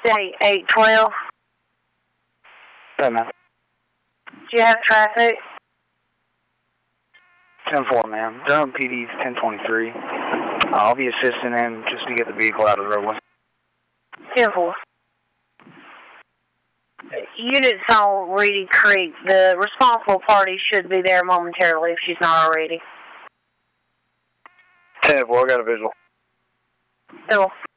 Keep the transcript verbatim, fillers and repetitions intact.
Interstate eight twelve. Hey, man. Do you have traffic? ten four, ma'am. Durham P D's ten twenty-three. Uh, I'll be assisting him just to get the vehicle out of the roadway. ten four. Units on Reedy Creek. The responsible party should be there momentarily if she's not already. ten four, I got a visual. Cool.